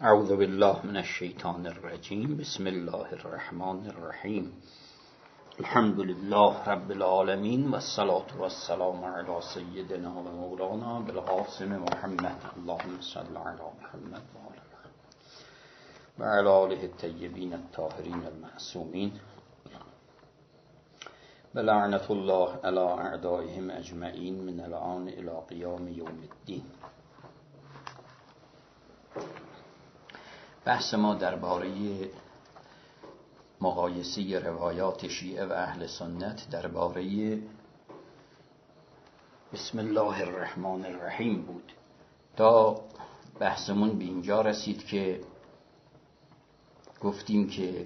اعوذ بالله من الشیطان الرجیم. بسم الله الرحمن الرحیم. الحمد لله رب العالمین و الصلاة و السلام علی سیدنا و مولانا بالقاسم محمد. اللهم صل علی محمد و علی آله الطیبین الطاهرین المعصومین و لعنت الله علی اعدائهم اجمعین من الآن الی قیام یوم الدین. بحث ما درباره مقایسه روایات شیعه و اهل سنت درباره بسم الله الرحمن الرحیم بود تا بحثمون به اینجا رسید که گفتیم که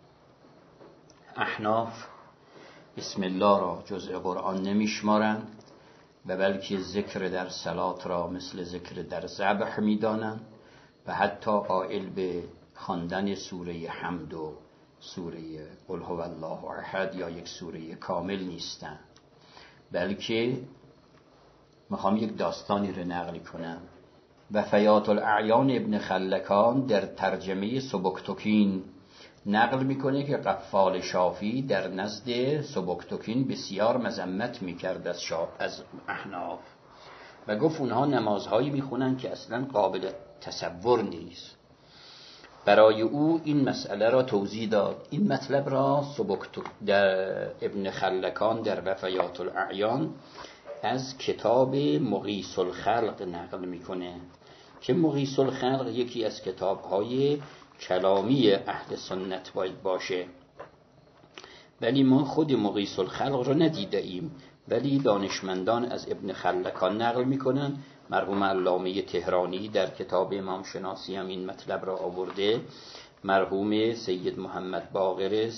احناف بسم الله را جزء قرآن نمیشمارند و بلکه ذکر در صلات را مثل ذکر در ذبح میدانند و حتی قائل به خواندن سوره حمد و سوره قل هو الله احد یا یک سوره کامل نیستند. بلکه میخوام یک داستانی رو نقل کنم. وفیات الاعیان ابن خلکان در ترجمه سبکتکین نقل میکنه که قفال شافی در نزد سبکتکین بسیار مذمت میکرد از احناف و گفت اونها نمازهایی میخونن که اصلا قابل تصور نیست. برای او این مسئله را توضیح داد. این مطلب را در ابن خلکان در وفیات الاعیان از کتاب مغیث الخلق نقل میکنه که مغیث الخلق یکی از کتابهای کلامی اهل سنت باید باشه، ولی ما خود مغیث الخلق را ندیده ایم، ولی دانشمندان از ابن خلکان نقل میکنن. مرحوم علامه تهرانی در کتاب امام شناسی هم این مطلب را آورده. مرحوم سید محمد باقر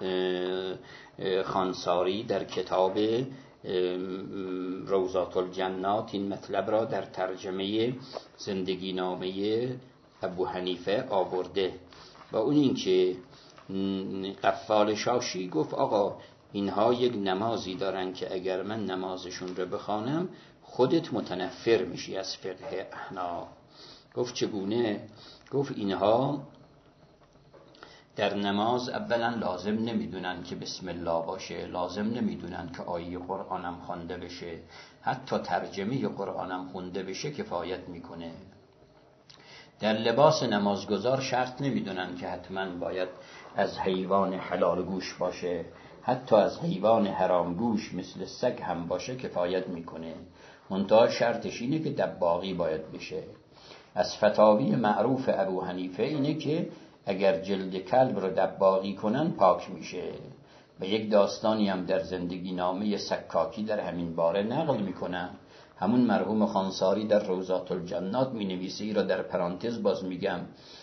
خانساری در کتاب روضات الجنات این مطلب را در ترجمه زندگی نامه ابو حنیفه آورده. و اون این که قفال شاشی گفت آقا اینها یک نمازی دارن که اگر من نمازشون رو بخوانم خودت متنفر میشی از فقه احناف. گفت چگونه؟ گفت اینها در نماز اولا لازم نمیدونن که بسم الله باشه، لازم نمیدونن که آیه قرآنم خوانده بشه، حتی ترجمه قرآنم خونده بشه کفایت میکنه. در لباس نمازگزار شرط نمیدونن که حتما باید از حیوان حلال گوش باشه، حتی از حیوان حرام گوش مثل سگ هم باشه کفایت میکنه. منتها شرطش اینه که دباغی باید بشه. از فتاوی معروف ابو حنیفه اینه که اگر جلد کلب رو دباغی کنن پاک میشه. و یک داستانی هم در زندگی نامه سکاکی در همین باره نقل میکنن. همون مرحوم خانساری در روضات الجنات می نویسه، ای را در پرانتز باز میگم،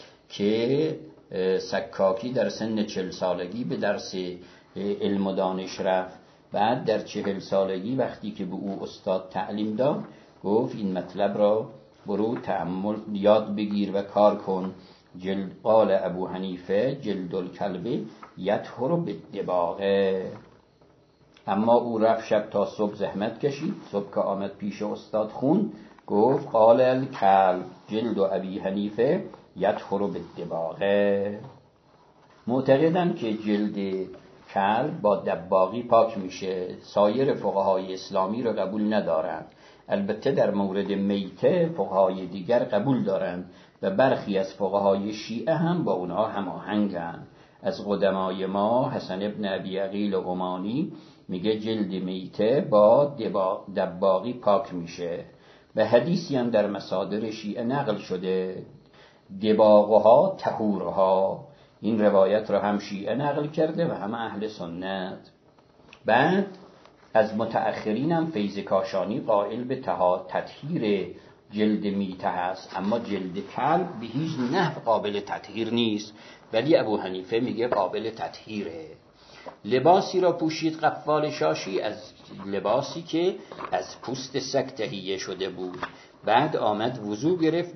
که سکاکی در سن 40 سالگی به درس علم و دانش رفت. بعد در 40 سالگی وقتی که به او استاد تعلیم داد گفت این مطلب را برو تأمل یاد بگیر و کار کن. قال ابو حنیفه جلد الکلب یطهر بالدباغه. اما او رفت شب تا صبح زحمت کشید. صبح که آمد پیش استاد خون گفت قال الکلب جلد ابی حنیفه یطهر بالدباغه. معتقدن که جلد کلب با دباغی پاک میشه. سایر فقهای اسلامی رو قبول ندارن. البته در مورد میته فقهای دیگر قبول دارن و برخی از فقهای شیعه هم با اونها هماهنگن. از قدمای ما حسن ابن ابی عقیل عمانی میگه جلد میته با دباغی پاک میشه. و حدیثی هم در مصادر شیعه نقل شده دباغها طهورها. این روایت را هم شیعه نقل کرده و هم اهل سنت. بعد از متأخرین هم فیض کاشانی قائل به تطهیر جلد میته هست، اما جلد کلب به هیچ نحو قابل تطهیر نیست، ولی ابو حنیفه میگه قابل تطهیره. لباسی را پوشید قفال شاشی، از لباسی که از پوست سگ تهیه شده بود. بعد آمد وضو گرفت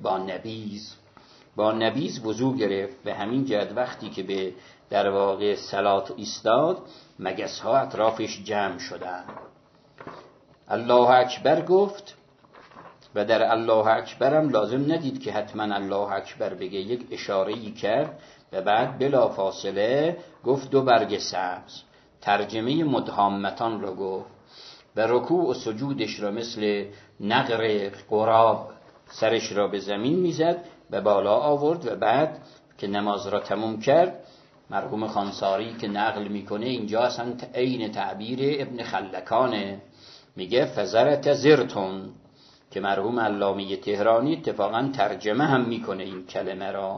با نبیذ وضو گرفت. به همین جهت وقتی که به در واقع صلات ایستاد مگس ها اطرافش جمع شدند. الله اکبر گفت و در الله اکبر هم لازم ندید که حتما الله اکبر بگه، یک اشاره‌ای کرد و بعد بلا فاصله گفت 2 برگ سبز، ترجمه مدهامتان رو گفت و رکوع و سجودش را مثل نقر قراب سرش را به زمین میزد و بالا آورد و بعد که نماز را تموم کرد، مرحوم خانساری که نقل میکنه اینجا اصلا عین تعبیر ابن خلکانه، میگه فزرت زرتون، که مرحوم علامه تهرانی اتفاقا ترجمه هم میکنه این کلمه را،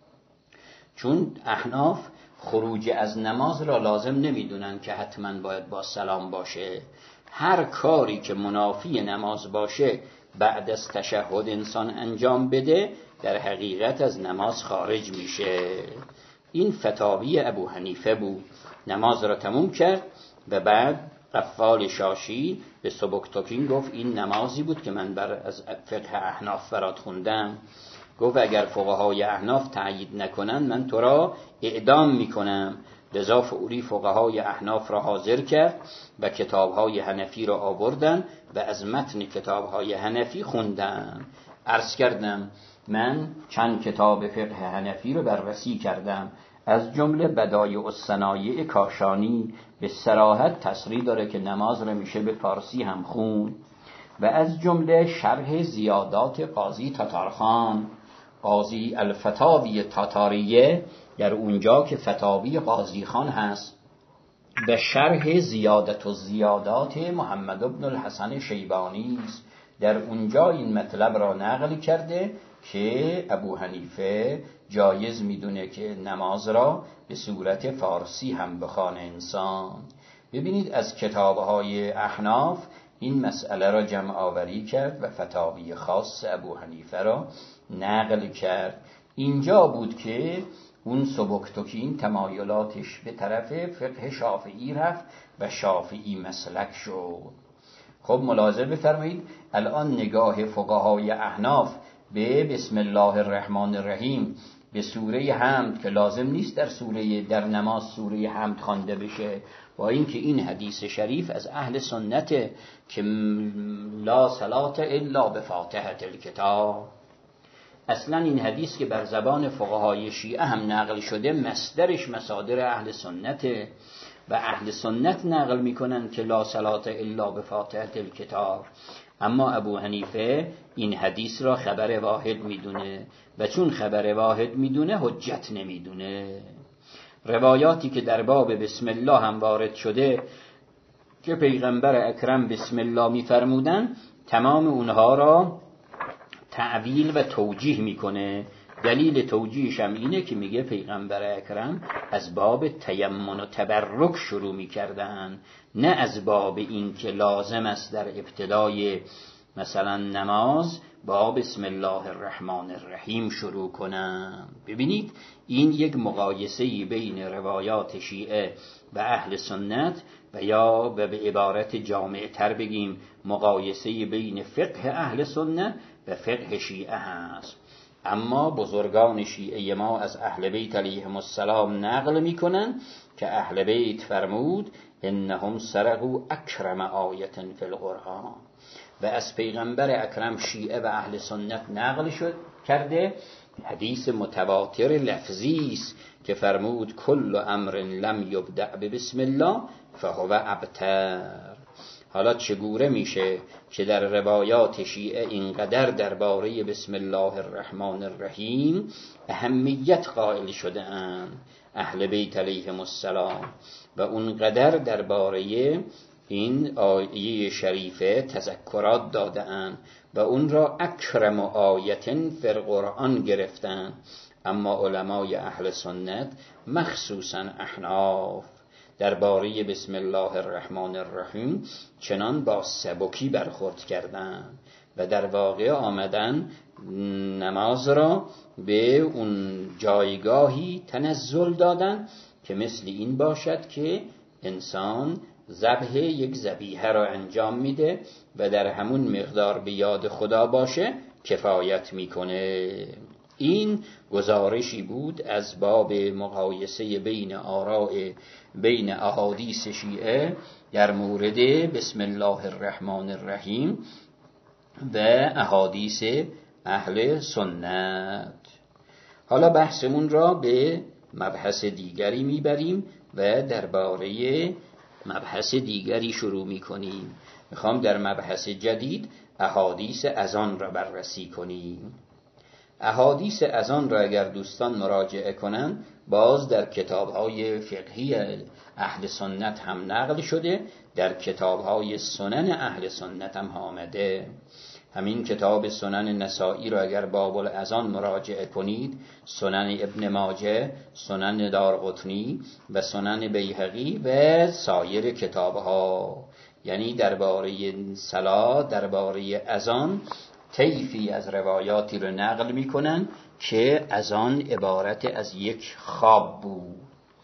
چون احناف خروج از نماز را لازم نمیدونن که حتما باید با سلام باشه. هر کاری که منافی نماز باشه بعد از تشهد انسان انجام بده در حقیقت از نماز خارج میشه. این فتاوی ابو حنیفه بود. نماز را تموم کرد و بعد قفال شاشی به سبکتکین گفت این نمازی بود که من از فقه احناف برات خوندم. گفت اگر فقهای احناف تأیید نکنن من تو را اعدام میکنم. لذا فوری فقهای احناف را حاضر کرد و کتابهای حنفی را آوردن و از متن کتابهای حنفی خوندن. عرض کردم من چند کتاب فقه حنفی رو بررسی کردم، از جمله بدایع الصنایع کاشانی به صراحت تصریح داره که نماز را میشه به فارسی هم خوند، و از جمله شرح زیادات قاضی تاتارخان، قاضی الفتاوی تاتاریه، در اونجا که فتاوی قاضی خان هست، به شرح زیادت و زیادات محمد بن الحسن شیبانی است. در اونجا این مطلب را نقل کرده که ابو حنیفه جایز میدونه که نماز را به صورت فارسی هم بخوانه انسان. ببینید از کتابهای احناف این مسئله را جمع آوری کرد و فتاوی خاص ابو حنیفه را نقل کرد. اینجا بود که اون سبکتکین تمایلاتش به طرف فقه شافعی رفت و شافعی مسلک شد. خب ملاحظه بفرمایید الان نگاه فقهای احناف به بسم الله الرحمن الرحیم به سوره حمد که لازم نیست در نماز سوره حمد خوانده بشه، با اینکه این حدیث شریف از اهل سنت که لا صلاة الا بفاتحة الکتاب، اصلا این حدیث که بر زبان فقهای شیعه هم نقل شده مصدرش مصادر اهل سنته و اهل سنت نقل میکنن که لا صلاة الا بفاتحة الکتاب. اما ابو حنیفه این حدیث را خبر واحد میدونه و چون خبر واحد میدونه حجت نمیدونه. روایاتی که در باب بسم الله هم وارد شده که پیغمبر اکرم بسم الله میفرمودن، تمام اونها را تعویل و توجیه میکنه. دلیل توجیهش هم اینه که میگه پیغمبر اکرم از باب تیمن و تبرک شروع میکردن، نه از باب این که لازم است در ابتدای مثلا نماز با بسم الله الرحمن الرحیم شروع کنن. ببینید این یک مقایسه بین روایات شیعه و اهل سنت و یا به عبارت جامع تر بگیم مقایسه بین فقه اهل سنت و فقه شیعه هست. اما بزرگان شیعه ما از اهل بیت علیهم السلام نقل میکنن که اهل بیت فرمود انهم سرقوا اکرم آیت فی القرآن، و از پیغمبر اکرم شیعه و اهل سنت نقل کرده حدیث متواتر لفظی است که فرمود کل امر لم یبدأ بسم الله فهو ابتر. حالا چگونه میشه که در روایات شیعه اینقدر درباره بسم الله الرحمن الرحیم اهمیت قائل شده اند اهل بیت علیهم السلام و اونقدر درباره این آیه شریفه تذکرات داده اند و اون را اکرم آیت فی القرآن گرفتن؟ اما علمای اهل سنت مخصوصا احناف درباره بسم الله الرحمن الرحیم چنان با سبکی برخورد کردند و در واقع آمدن نماز را به اون جایگاهی تنزل دادن که مثل این باشد که انسان ذبح یک ذبیحه را انجام میده و در همون مقدار به یاد خدا باشه کفایت میکنه. این گزارشی بود از باب مقایسه بین احادیث شیعه در مورد بسم الله الرحمن الرحیم و احادیث اهل سنت. حالا بحثمون را به مبحث دیگری میبریم و درباره مبحث دیگری شروع میکنیم. میخوام در مبحث جدید احادیث اذان را بررسی کنیم. احادیث اذان را اگر دوستان مراجعه کنند، باز در کتاب‌های فقهی اهل سنت هم نقل شده، در کتاب‌های سنن اهل سنت هم آمده. همین کتاب سنن نسائی را اگر باب الاذان مراجعه کنید، سنن ابن ماجه، سنن دارقطنی و سنن بیهقی و سایر کتاب‌ها، یعنی درباره صلات، درباره اذان طیفی از روایاتی رو نقل میکنن که اذان عبارت از یک خواب بود.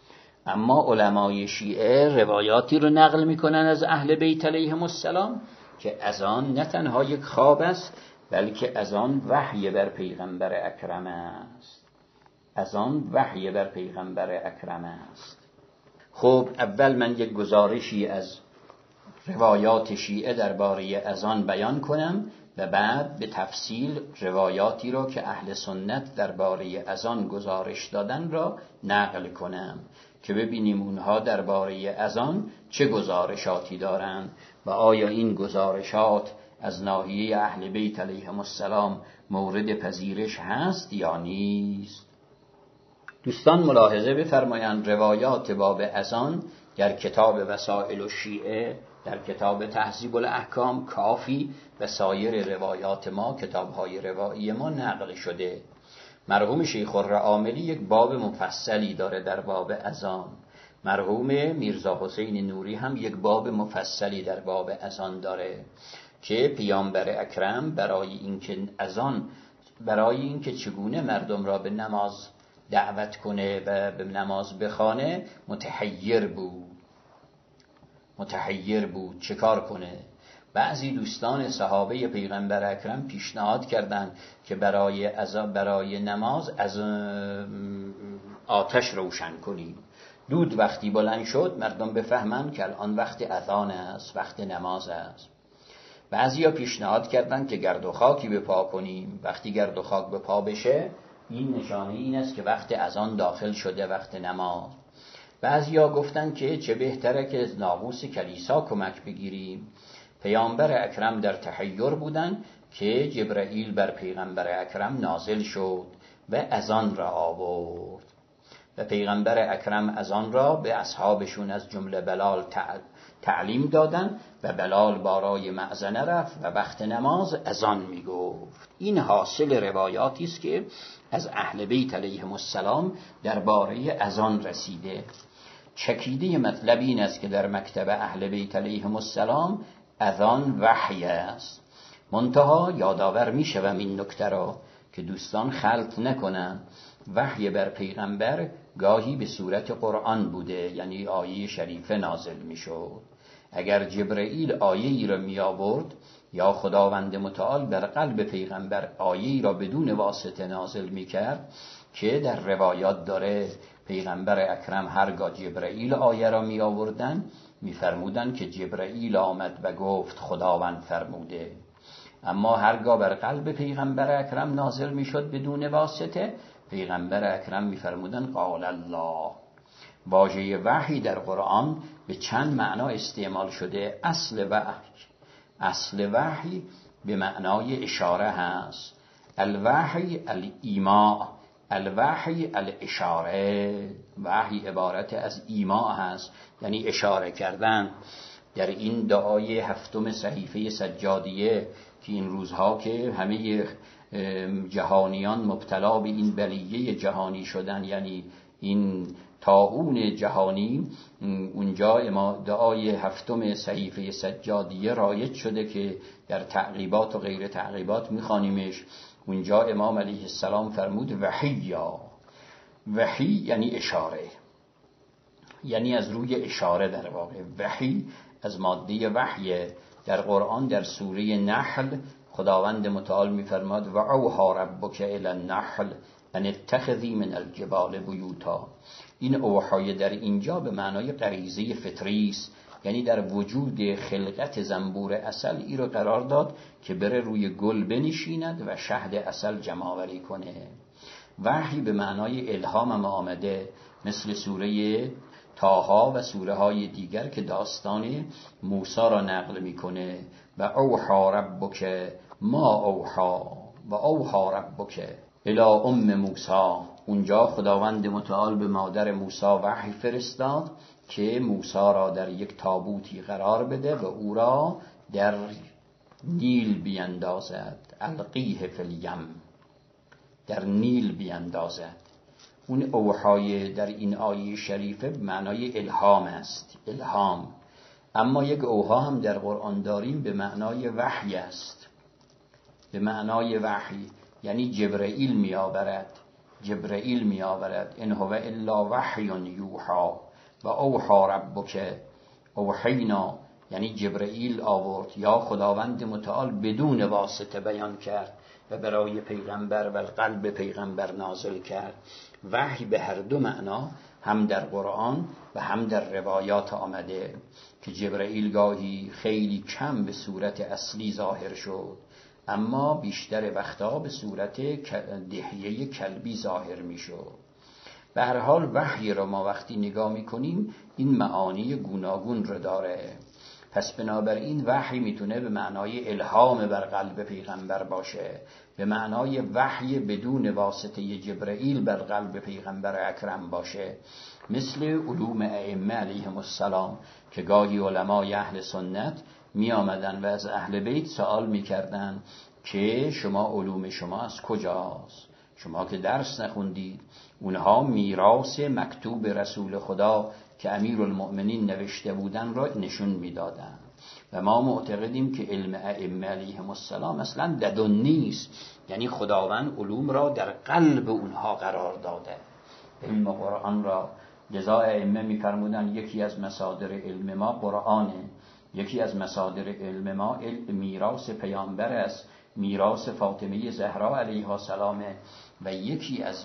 اما علمای شیعه روایاتی رو نقل میکنن از اهل بیت علیهم السلام که اذان نه تنها یک خواب است، بلکه اذان وحی بر پیغمبر اکرم است. اذان وحی بر پیغمبر اکرم است. خب اول من یک گزارشی از روایات شیعه درباره اذان بیان کنم و بعد به تفصیل روایاتی را که اهل سنت درباره اذان گزارش دادن را نقل کنم که ببینیم اونها درباره اذان چه گزارشاتی دارند و آیا این گزارشات از ناحیه اهل بیت علیهم السلام مورد پذیرش هست یا نیست. دوستان ملاحظه بفرمایند روایات باب اذان در کتاب وسائل الشیعه، در کتاب تهذیب الاحکام، کافی و سایر روایات ما، کتاب‌های روایی ما نقل شده. مرحوم شیخ الرعاملی یک باب مفصلی داره در باب اذان. مرحوم میرزا حسین نوری هم یک باب مفصلی در باب اذان داره که پیامبر اکرم برای اینکه چگونه مردم را به نماز دعوت کنه و به نماز بخوانه متحیر بود چه کار کنه. بعضی دوستان صحابه پیغمبر اکرم پیشنهاد کردند که برای نماز از آتش روشن کنیم، دود وقتی بلند شد مردم بفهمن که الان وقت اذان است، وقت نماز است. بعضیا پیشنهاد کردند که گرد و خاکی به پا کنیم، وقتی گرد و خاک به پا بشه این نشانه این است که وقت اذان داخل شده، وقت نماز. بعضیا گفتن که چه بهتره که از ناقوس کلیسا کمک بگیریم. پیامبر اکرم در تحیر بودن که جبرائیل بر پیغمبر اکرم نازل شد و اذان را آورد و پیغمبر اکرم اذان را به اصحابشون از جمله بلال تعلیم دادن و بلال بارای مأذنه رفت و وقت نماز اذان می گفت. این حاصل روایاتی است که از اهل بیت علیهم السلام درباره اذان رسیده. چکیده مطلب این است که در مکتب اهل بیت علیهم السلام اذان وحی است. منتها یادآور می شوم این نکته را که دوستان خلط نکنن. وحی بر پیغمبر گاهی به صورت قرآن بوده، یعنی آیه شریفه نازل می شد. اگر جبرائیل آیه‌ای را می آورد یا خداوند متعال بر قلب پیغمبر آیه‌ای را بدون واسطه نازل می کرد که در روایات داره پیغمبر اکرم هرگاه جبرائیل آیه را می آوردن می فرمودن که جبرائیل آمد و گفت خداوند فرموده. اما هرگاه بر قلب پیغمبر اکرم نازل می شد بدون واسطه، پیغمبر اکرم می فرمودن قال الله. واژه وحی در قرآن به چند معنا استعمال شده. اصل وحی به معنای اشاره هست. الوحی الایماء، الوحی الاشاره. وحی عبارت از ایماء هست، یعنی اشاره کردن. در این دعای هفتم صحیفه سجادیه که این روزها که همه جهانیان مبتلا به این بلیه جهانی شدن، یعنی این طاعون جهانی، اونجا ما دعای هفتم صحیفه سجادیه رایج شده که در تعقیبات و غیر تعقیبات میخوانیمش. اونجا امام علیه السلام فرمود وحی یعنی اشاره، یعنی از روی اشاره. در واقع وحی از ماده وحی. در قرآن در سوره نحل خداوند متعال میفرماد و اوحی ربک الی النحل ان اتخذی من الجبال بیوتا. این اوحای در اینجا به معنای غریزه فطری است یعنی در وجود خلقت زنبور عسل ای رو قرار داد که بره روی گل بنشیند و شهد عسل جمع آوری کنه. وحی به معنای الهام هم آمده، مثل سوره طه و سوره های دیگر که داستان موسی را نقل میکنه. و اوحی ربک ما اوحی و اوحی ربک الی ام موسی. اونجا خداوند متعال به مادر موسی وحی فرستاد که موسی را در یک تابوتی قرار بده و او را در نیل بیندازد. القیه فی الیم، در نیل بیندازد. اون اوحای در این آیه شریفه به معنای الهام است، الهام. اما یک اوحا هم در قرآن داریم به معنای وحی است، به معنای وحی، یعنی جبرئیل می آورد. ان هو الا وحی یوحی و اوحی ربک اوحینا، یعنی جبرئیل آورد یا خداوند متعال بدون واسطه بیان کرد و برای پیغمبر و قلب پیغمبر نازل کرد. وحی به هر دو معنا، هم در قرآن و هم در روایات آمده که جبرئیل گاهی خیلی کم به صورت اصلی ظاهر شد، اما بیشتر وقتا به صورت دحیه کلبی ظاهر می شد. به هر حال وحی را ما وقتی نگاه می کنیم این معانی گوناگون رو داره. پس بنابراین وحی میتونه به معنای الهام بر قلب پیغمبر باشه، به معنای وحی بدون واسطه جبرئیل بر قلب پیغمبر اکرم باشه، مثل علوم ائمه علیهم السلام که گاهی علمای اهل سنت می آمدن و از اهل بیت سوال می کردن که شما علوم شما از کجاست؟ شما که درس نخوندید. اونها میراث مکتوب رسول خدا که امیرالمؤمنین نوشته بودن را نشون میدادن و ما معتقدیم که علم ائمه علیهم السلام اصلا لدن نیست، یعنی خداوند علوم را در قلب اونها قرار داده، علم قرآن را. لذا ائمه میفرمودن یکی از مصادر علم ما قرآنه، یکی از مصادر علم ما میراث پیامبر است، میراث فاطمه زهرا علیها السلام، و یکی از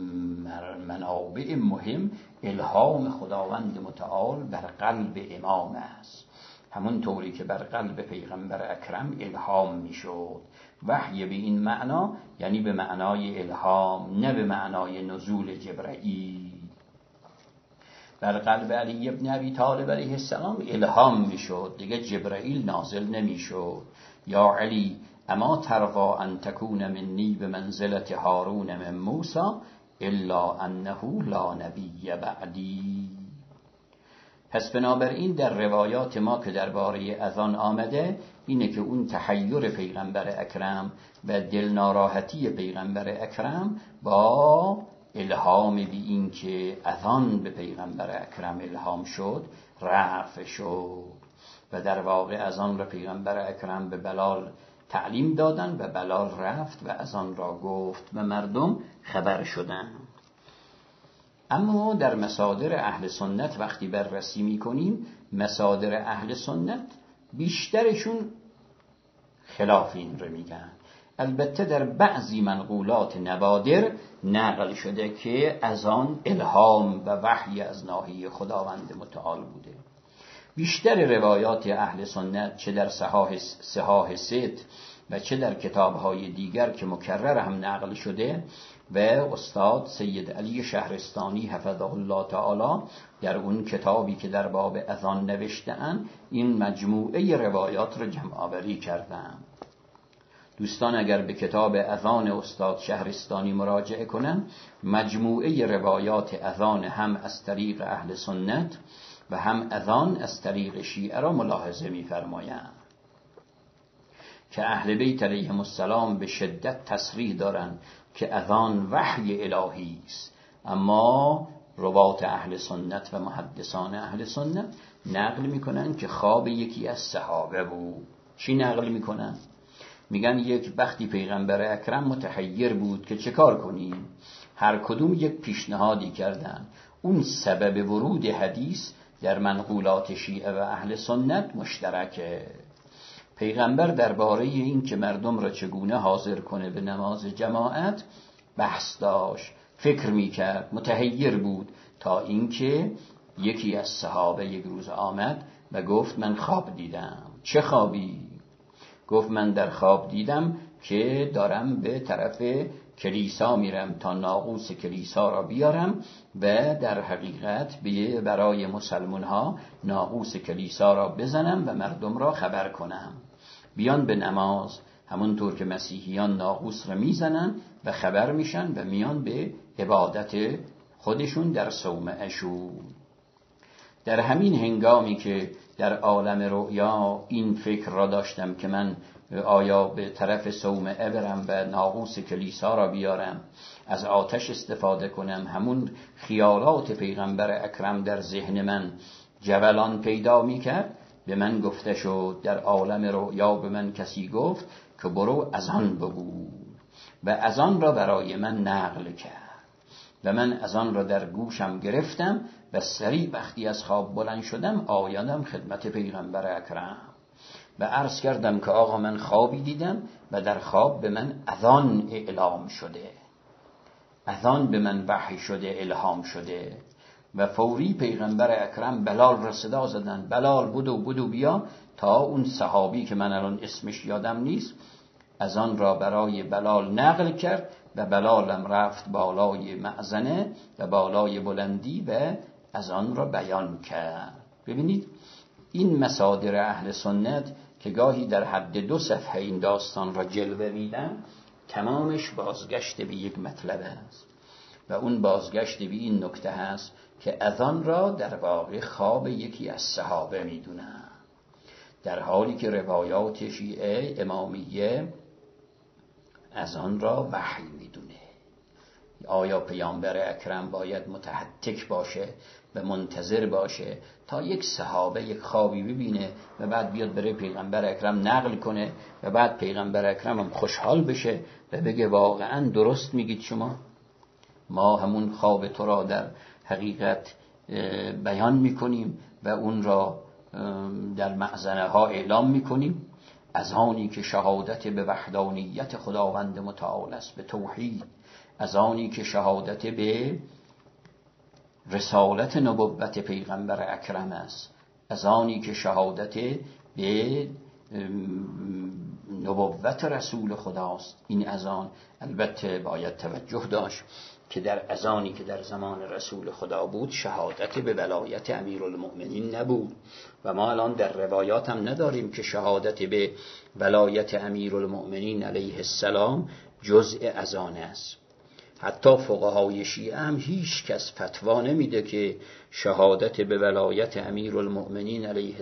منابع مهم الهام خداوند متعال بر قلب امام است، همون طوری که بر قلب پیغمبر اکرم الهام میشد. وحی به این معنا یعنی به معنای الهام، نه به معنای نزول جبرئیل. بر قلب علی ابن ابی طالب علیه السلام الهام میشد، دیگه جبرئیل نازل نمیشد. یا علی اما ترضا ان تکون منی به منزلت هارون من موسی الا انه لا نبی بعدی. پس بنابراین در روایات ما که درباره اذان آمده اینه که اون تحیر پیغمبر اکرم و دلناراحتی پیغمبر اکرم با الهام بی این که اذان به پیغمبر اکرم الهام شد رفع شد و در واقع اذان را پیغمبر اکرم به بلال تعلیم دادن و بلال رفت و اذان را گفت و مردم خبر شدند. اما در مصادر اهل سنت وقتی بررسی میکنیم، مصادر اهل سنت بیشترشون خلاف این رو میگن. البته در بعضی منقولات نوادر نقل شده که اذان الهام و وحی از ناحیه خداوند متعال بوده. بیشتر روایات اهل سنت چه در صحاح ست و چه در کتابهای دیگر که مکرر هم نقل شده و استاد سید علی شهرستانی حفظه الله تعالی در اون کتابی که در باب اذان نوشته‌اند این مجموعه روایات را جمع آوری کردند. دوستان اگر به کتاب اذان استاد شهرستانی مراجعه کنند، مجموعه روایات اذان هم از طریق اهل سنت و هم اذان از طریق شیعه را ملاحظه می‌فرمایند که اهل بیت علیهم السلام به شدت تصریح دارند که اذان وحی الهی است، اما روات اهل سنت و محدثان اهل سنت نقل میکنن که خواب یکی از صحابه بود. چی نقل میکنن؟ میگن یک وقتی پیغمبر اکرم متحیر بود که چه کار کنیم، هر کدوم یک پیشنهادی کردن. اون سبب ورود حدیث در منقولات شیعه و اهل سنت مشترکه. پیغمبر درباره این که مردم را چگونه حاضر کنه به نماز جماعت بحث داشت، فکر میکرد، متحیر بود، تا اینکه یکی از صحابه یک روز آمد و گفت من خواب دیدم. چه خوابی؟ گفت من در خواب دیدم که دارم به طرف کلیسا میرم تا ناقوس کلیسا را بیارم و در حقیقت برای مسلمان ها ناقوس کلیسا را بزنم و مردم را خبر کنم بیان به نماز، همونطور که مسیحیان ناقوس را میزنن و خبر میشن و میان به عبادت خودشون در صومعه‌شون. در همین هنگامی که در عالم رؤیا این فکر را داشتم که من آیا به طرف صومعه برم و ناقوس کلیسا را بیارم، از آتش استفاده کنم، همون خیالات پیغمبر اکرم در ذهن من جولان پیدا میکرد. به من گفته شد در عالم رؤیا، به من کسی گفت که برو اذان بگو و اذان را برای من نقل کرد و من اذان را در گوشم گرفتم و سریع وقتی از خواب بلند شدم آیاندم خدمت پیغمبر اکرم و عرض کردم که آقا من خوابی دیدم و در خواب به من اذان اعلام شده، اذان به من وحی شده، الهام شده. و فوری پیغمبر اکرم بلال را صدا زدن، بلال بدو بیا. تا اون صحابی که من الان اسمش یادم نیست اذان را برای بلال نقل کرد و بلالم رفت بالای مأذنه و بالای بلندی و اذان را بیان کرد. ببینید این مصادر اهل سنت که گاهی در حد 2 صفحه این داستان را جلوه میدن، تمامش بازگشت به یک مطلب است و اون بازگشت به این نکته هست که اذان را در واقع خواب یکی از صحابه میدونن، در حالی که روایات شیعه امامیه اذان را وحی میدونه. آیا پیامبر اکرم باید متحتک باشه و منتظر باشه تا یک صحابه یک خوابی ببینه و بعد بیاد برای پیغمبر اکرم نقل کنه و بعد پیغمبر اکرم هم خوشحال بشه و بگه واقعا درست میگید شما، ما همون خواب تو را در حقیقت بیان میکنیم و اون را در مأذنه ها اعلام میکنیم؟ از آنی که شهادت به وحدانیت خداوند متعال است، به توحید، از آنی که شهادت به رسالت نبوت پیغمبر اکرم است، از آنی که شهادت به نبوت رسول خداست. این اذان البته باید توجه داشت که در اذانی که در زمان رسول خدا بود شهادت به ولایت امیرالمؤمنین نبود و ما الان در روایات هم نداریم که شهادت به ولایت امیرالمؤمنین علیه السلام جزء اذان است. حتی فقهای شیعه هم هیچ کس فتوا نمیده که شهادت به ولایت امیرالمؤمنین علیه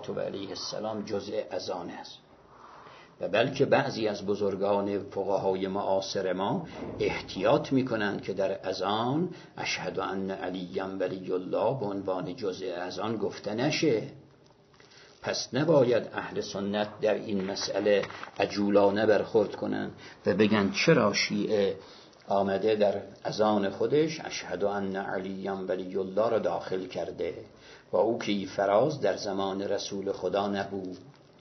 السلام جزء اذان است، و بلکه بعضی از بزرگان فقهای معاصر ما احتیاط میکنند که در اذان اشهد ان علی ولی الله به عنوان جزء اذان گفته نشه. پس نباید اهل سنت در این مسئله عجولانه برخورد کنند و بگن چرا شیعه آمده در اذان خودش اشهد ان علی ولی الله را داخل کرده و او که فراز در زمان رسول خدا نبود.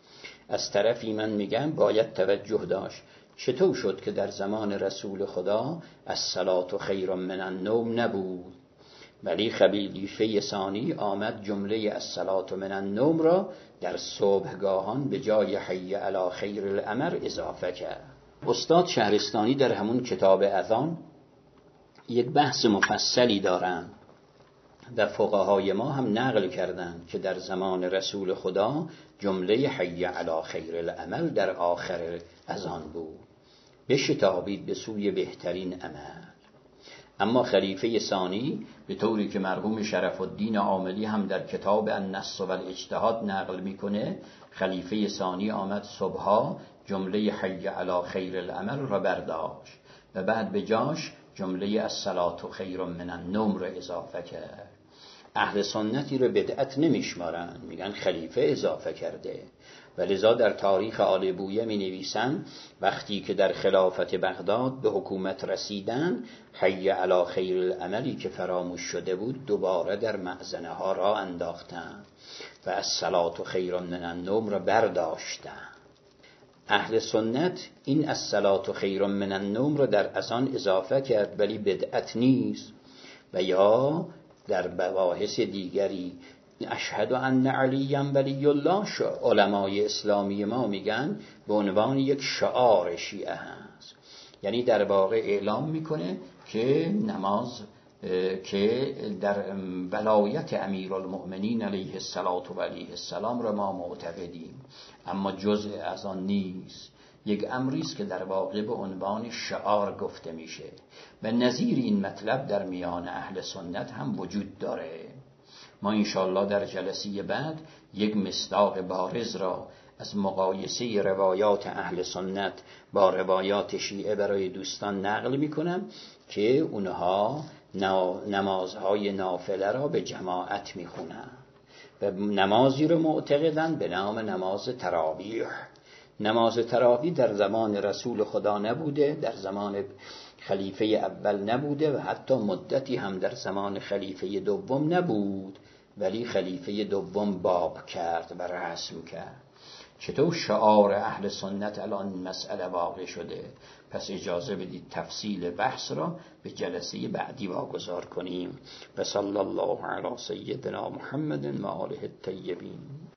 از طرفی من میگم باید توجه داشت چطور شد که در زمان رسول خدا الصلاة خیر من النوم نبود، ولی خلیفه ثانی آمد جمله الصلاة من النوم را در صبحگاهان به جای حی علی خیر الامر اضافه کرد. استاد شهرستانی در همون کتاب اذان یک بحث مفصلی دارند و فقهای ما هم نقل کردند که در زمان رسول خدا جمله حی علی خیر العمل در آخر اذان بود، بشتابید به سوی بهترین عمل. اما خلیفه ثانی به طوری که مرحوم شرف الدین عاملی هم در کتاب النص و الاجتهاد نقل میکنه، خلیفه ثانی آمد صبحا جمله حی علی خیر العمل را برداشت و بعد به جاش جمله الصلاة خیر من النوم را اضافه کرد. اهل سنتی رو بدعت نمیشمارن، میگن خلیفه اضافه کرده، ولذا در تاریخ آل بویه می نویسن وقتی که در خلافت بغداد به حکومت رسیدن حی علی خیر العملی که فراموش شده بود دوباره در مأذنه ها را انداختن و الصلاة خیر من النوم را برداشتن. اهل سنت این الصلاة خیر من النوم را در اذان اضافه کرد ولی بدعت نیست، و یا در مباحث دیگری اشهد ان علی ولی الله علمای اسلامی ما میگن به عنوان یک شعار شیعه هست، یعنی در واقع اعلام میکنه که نماز که در ولایت امیرالمؤمنین علیه السلام را ما معتقدیم، اما جزء از آن نیست، یک امری است که در واقع به عنوان شعار گفته میشه و نظیر این مطلب در میان اهل سنت هم وجود داره. ما انشاءالله در جلسه بعد یک مصداق بارز را از مقایسه روایات اهل سنت با روایات شیعه برای دوستان نقل میکنم که اونها نمازهای نافله را به جماعت میخونن و نمازی رو معتقدن به نام نماز تراویح. نماز تراویح در زمان رسول خدا نبوده، در زمان خلیفه اول نبوده و حتی مدتی هم در زمان خلیفه دوم نبود، ولی خلیفه دوم باب کرد و رسم کرد. چطور شعار اهل سنت الان مسئله واقع شده؟ پس اجازه بدید تفصیل بحث را به جلسه بعدی واگذار کنیم. و صلی الله علی سیدنا محمد و آله الطیبین.